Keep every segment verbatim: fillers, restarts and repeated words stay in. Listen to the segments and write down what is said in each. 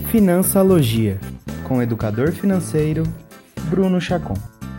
Financialogia, com o educador financeiro Bruno Chacon.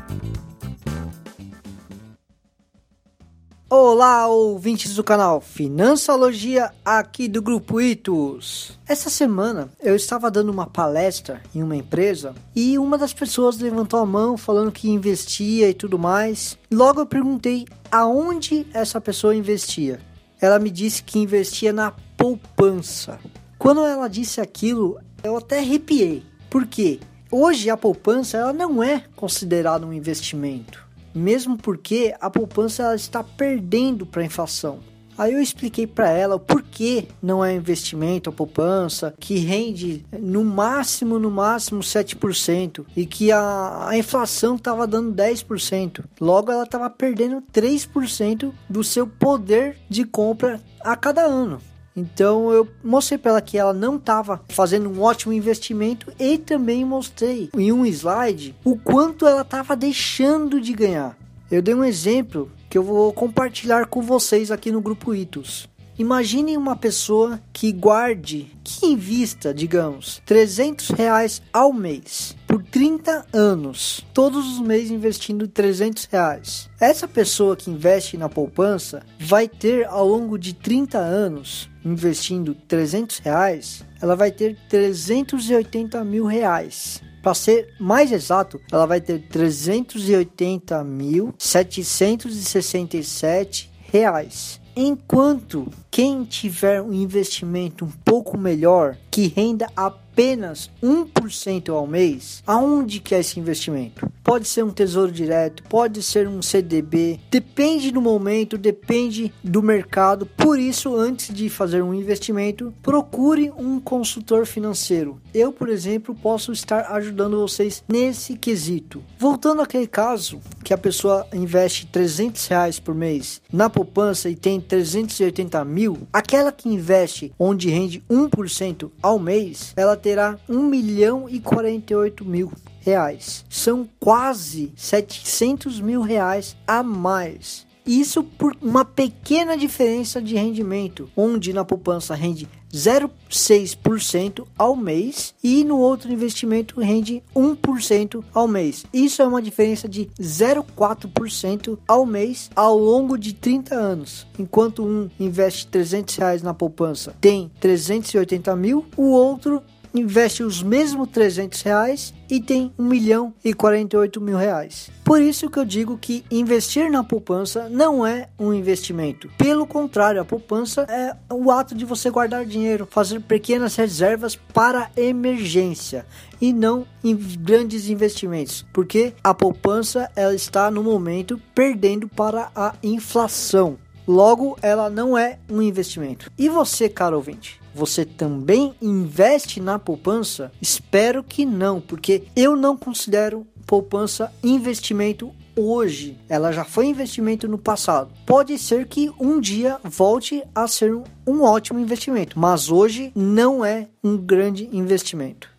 Olá, ouvintes do canal Financialogia, aqui do Grupo Itos. Essa semana eu estava dando uma palestra em uma empresa e uma das pessoas levantou a mão falando que investia e tudo mais. Logo eu perguntei aonde essa pessoa investia. Ela me disse que investia na poupança. Quando ela disse aquilo, eu até arrepiei. Por quê? Hoje a poupança ela não é considerada um investimento. Mesmo porque a poupança ela está perdendo para a inflação. Aí eu expliquei para ela o porquê não é investimento a poupança, que rende no máximo, no máximo sete por cento e que a, a inflação estava dando dez por cento. Logo ela estava perdendo três por cento do seu poder de compra a cada ano. Então eu mostrei para ela que ela não estava fazendo um ótimo investimento e também mostrei em um slide o quanto ela estava deixando de ganhar. Eu dei um exemplo que eu vou compartilhar com vocês aqui no Grupo Itos. Imaginem uma pessoa que guarde, que invista, digamos, trezentos reais ao mês por trinta anos, todos os meses investindo trezentos reais. Essa pessoa que investe na poupança vai ter ao longo de trinta anos, investindo trezentos reais, ela vai ter trezentos e oitenta mil reais. Para ser mais exato, ela vai ter trezentos e oitenta mil setecentos e sessenta e sete reais. Enquanto quem tiver um investimento um pouco melhor, que renda apenas um por cento ao mês, aonde que é esse investimento? Pode ser um tesouro direto, pode ser um C D B, depende do momento, depende do mercado. Por isso, antes de fazer um investimento, procure um consultor financeiro. Eu, por exemplo, posso estar ajudando vocês nesse quesito. Voltando àquele caso que a pessoa investe trezentos reais por mês na poupança e tem trezentos e oitenta mil, aquela que investe onde rende um por cento ao mês, ela terá um milhão e quarenta e oito mil reais. São quase setecentos mil reais a mais. Isso por uma pequena diferença de rendimento, onde na poupança rende zero vírgula seis por cento ao mês e no outro investimento rende um por cento ao mês. Isso é uma diferença de zero vírgula quatro por cento ao mês ao longo de trinta anos. Enquanto um investe trezentos reais na poupança, tem trezentos e oitenta mil, o outro investe os mesmos trezentos reais e tem um milhão e quarenta e oito mil reais. Por isso que eu digo que investir na poupança não é um investimento. Pelo contrário, a poupança é o ato de você guardar dinheiro, fazer pequenas reservas para emergência e não em grandes investimentos, porque a poupança ela está no momento perdendo para a inflação. Logo, ela não é um investimento. E você, caro ouvinte? Você também investe na poupança? Espero que não, porque eu não considero poupança investimento hoje. Ela já foi investimento no passado. Pode ser que um dia volte a ser um, um ótimo investimento, mas hoje não é um grande investimento.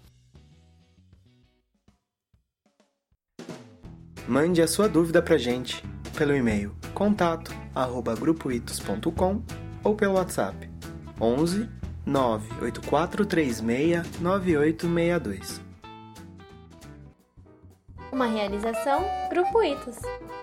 Mande a sua dúvida pra gente pelo e-mail contato arroba grupoitos ponto com ou pelo WhatsApp onze nove oito quatro três seis nove oito seis dois. Uma realização Grupo Itos.